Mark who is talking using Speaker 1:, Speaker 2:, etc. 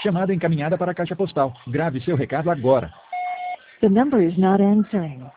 Speaker 1: Chamada encaminhada para a caixa postal. Grave seu recado agora.
Speaker 2: The number is not answering.